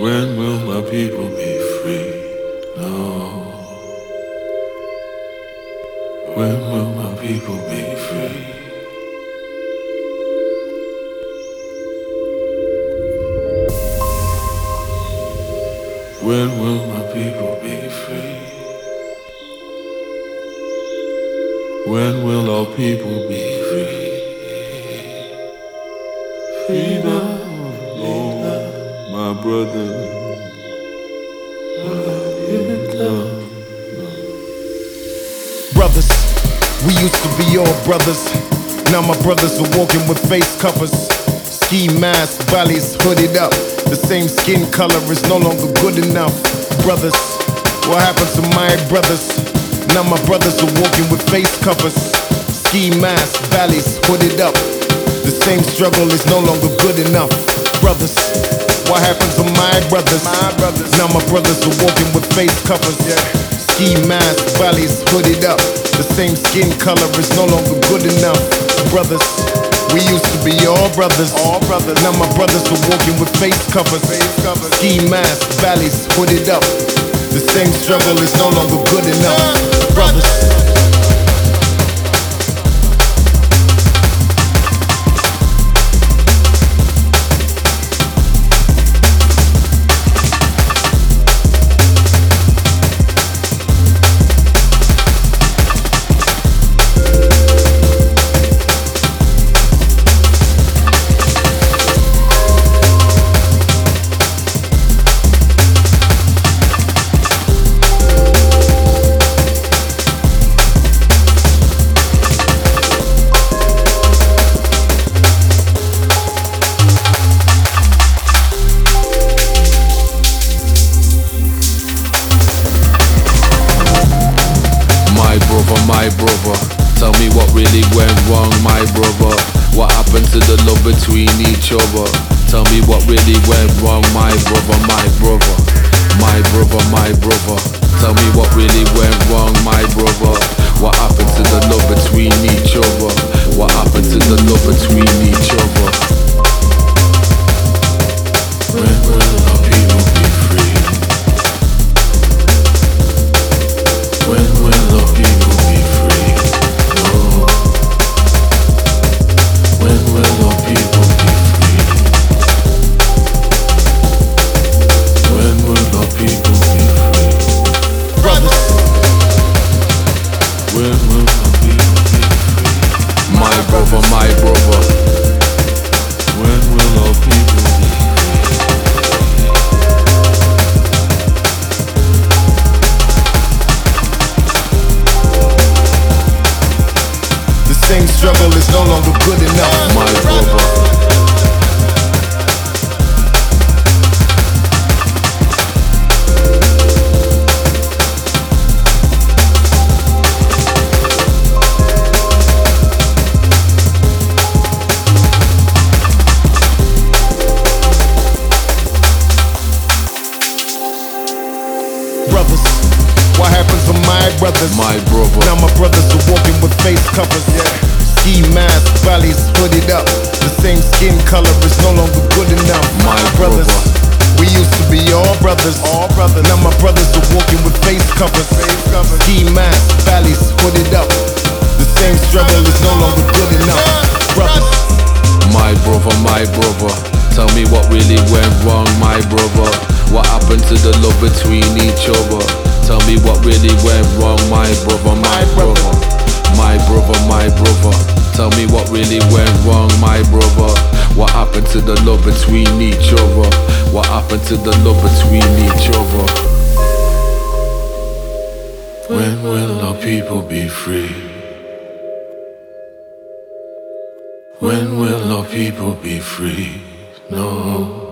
When will my people be free? No. When will my people be free? When will my people be free? When will all people be free? Freedom, oh, my brother. Brothers, we used to be all brothers. Now my brothers are walking with face covers, ski masks, valleys hooded up. The same skin color is no longer good enough. Brothers, what happened to my brothers? Now my brothers are walking with face covers, ski masks, valleys hooded up. The same struggle is no longer good enough. Brothers, what happened to my brothers? Now my brothers are walking with face covers, ski masks, valleys hooded up. The same skin color is no longer good enough. Brothers, we used to be all brothers. Now my brothers are walking with face covers, ski masks, valleys hooded up. The same struggle is no longer good enough. Brothers. My brother, tell me what really went wrong, my brother. What happened to the love between each other? Tell me what really went wrong, my brother, my brother. My brother, my brother. Tell me what really went wrong, my brother. What happened to the love between each other? What happened to the love between each other? When will our people be free? When will our people be free? No. When will our people be free? When will our people be free? Brothers, when will our people be free? My brother, my brother. When will our people be free? the same struggle is no longer good enough. My brother. Brothers, what happened to my brothers? My brother. Now my brothers are walking with face covers, ski masks, valleys hooded up. The same skin color is no longer good enough. My brothers, brother. we used to be all brothers. Now my brothers are walking with face covers, ski masks, valleys hooded up. The same struggle is no longer good enough. Brothers, my brother, my brother. Tell me what really went wrong, my brother. What happened to the love between each other? Tell me what really went wrong, my brother, my brother. My brother, my brother. Tell me what really went wrong, my brother. What happened to the love between each other? What happened to the love between each other? When will our people be free? When will our people be free? No.